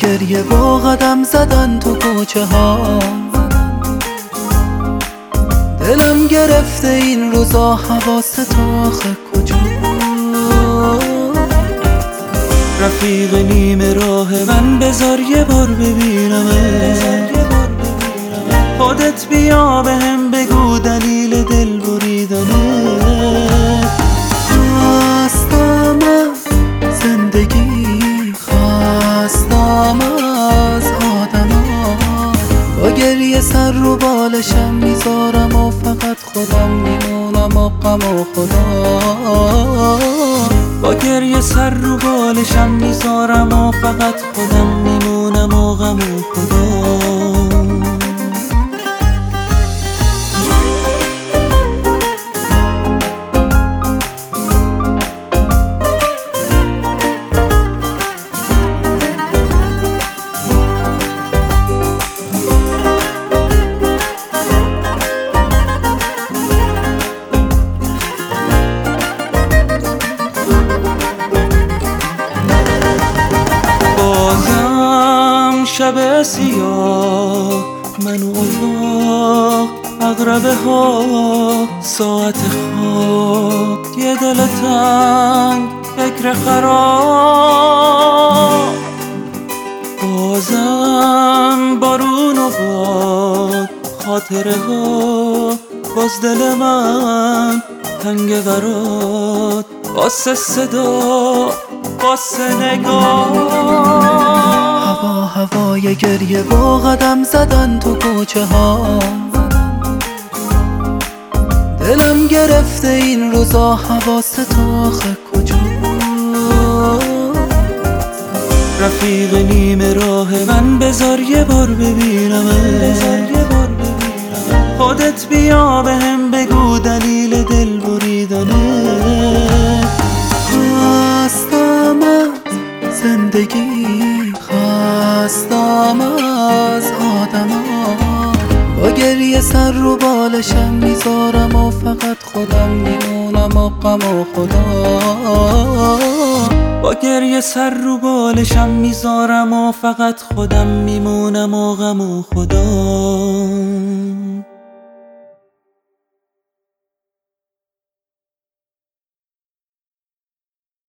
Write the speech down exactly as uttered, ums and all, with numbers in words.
گریه با قدم زدن تو کوچه ها، دلم گرفته این روزا حواست آخه کجا. رفیق نیمه راه من بذار یه بار ببینمه، خودت بیا به هم بگو دلیل دل بریدنه. خستم از زندگی، خستم از آدما، با گریه سر رو بالشم میذارم و فقط خودم میمونم و غم و خدا. با گریه سر رو بالشم میذارم و فقط خودم میمونم و غم و خدا. شب سیاه، من و اتاق، اغربه ها، ساعت خواب، یه دل تنگ، فکر خراب. بازم بارون و باد، خاطره ها، باز دل من تنگ برات، واسه صدا، واسه نگاه. هوا هوای گریه با قدم زدن تو کوچه ها، دلم گرفته این روزا حواست آخه کجا. رفیق نیمه راه من بذار یه بار ببینمه، خودت بیا به هم بگو دلیل دل بریدنه. خستم از زندگی، خستم از آدما، با گریه سر رو بالشم میذارم و فقط خودم میمونم و غم و خدا. با گریه سر رو بالشم میذارم و فقط خودم میمونم و غم و خدا.